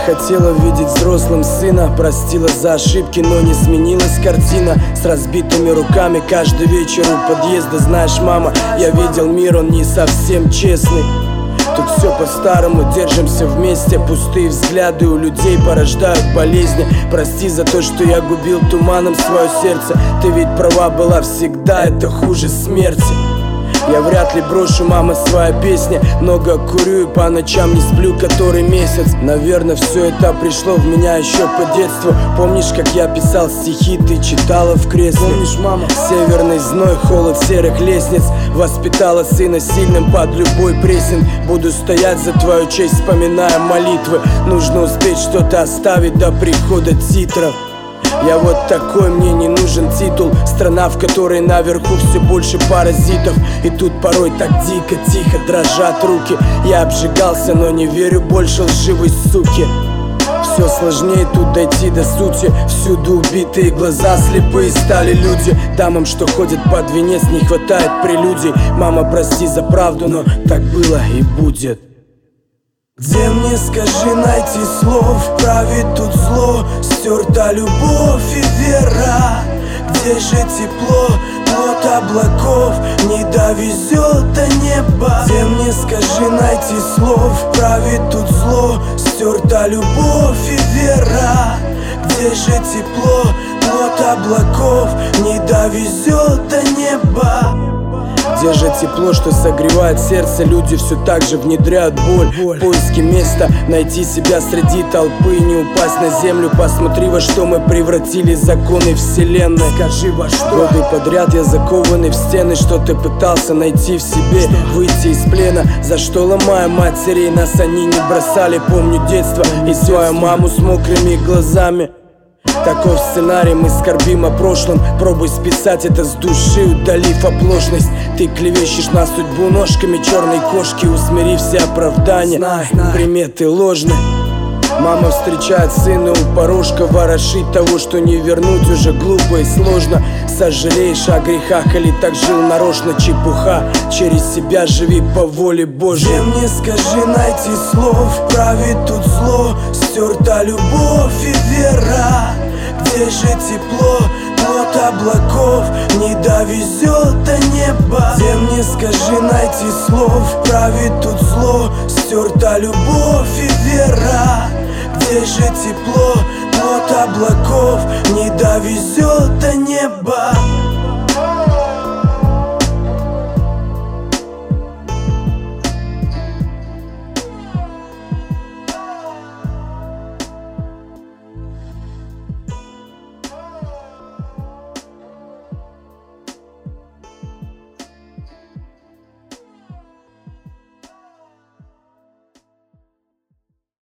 хотела видеть взрослым сына, простила за ошибки, но не сменилась картина. С разбитыми руками каждый вечер у подъезда. Знаешь, мама, я видел мир, он не совсем честный. Тут все по-старому, держимся вместе. Пустые взгляды у людей порождают болезни. Прости за то, что я губил туманом свое сердце. Ты ведь права была всегда, это хуже смерти. Я вряд ли брошу, мама, своя песня. Много курю и по ночам не сплю который месяц. Наверное, все это пришло в меня еще по детству. Помнишь, как я писал стихи, ты читала в кресле? Помнишь, мама? Северный зной, холод серых лестниц. Воспитала сына сильным под любой прессинг. Буду стоять за твою честь, вспоминая молитвы. Нужно успеть что-то оставить до прихода титров. Я вот такой, мне не нужен титул. Страна, в которой наверху все больше паразитов. И тут порой так дико, тихо дрожат руки. Я обжигался, но не верю больше лживой суке. Все сложнее тут дойти до сути. Всюду убитые глаза, слепые стали люди. Дамам, что ходят под венец, не хватает прелюдий. Мама, прости за правду, но так было и будет. Где мне, скажи, найти слов? Правит тут зло, стерта любовь и вера. Где же тепло, плод облаков не довезет до неба? Где мне, скажи, найти слов? Правит тут зло, стерта любовь и вера. Где же тепло, плод облаков не довезет до неба? Где же тепло, что согревает сердце? Люди все так же внедряют боль. В поиске места, найти себя среди толпы и не упасть на землю. Посмотри, во что мы превратили законы вселенной. Скажи, во что? Годы подряд я закованный в стены. Что-то пытался найти в себе, выйти из плена. За что ломаю матерей, нас они не бросали. Помню детство и свою маму с мокрыми глазами. Таков сценарий, мы скорбим о прошлом. Пробуй списать это с души, удалив оплошность. Ты клевещешь на судьбу ножками черной кошки. Усмири все оправдания, приметы ложны. Мама встречает сына у порожка. Ворошить того, что не вернуть, уже глупо и сложно. Сожалеешь о грехах или так жил нарочно? Чепуха, через себя живи по воле Божьей. Где мне, скажи, найти слов? Правит тут зло, стерта любовь и вера. Где же тепло, плод облаков не довезет до неба? Где мне, скажи, найти слов? Правит тут зло, стерта любовь и вера. Где же тепло, плод облаков не довезет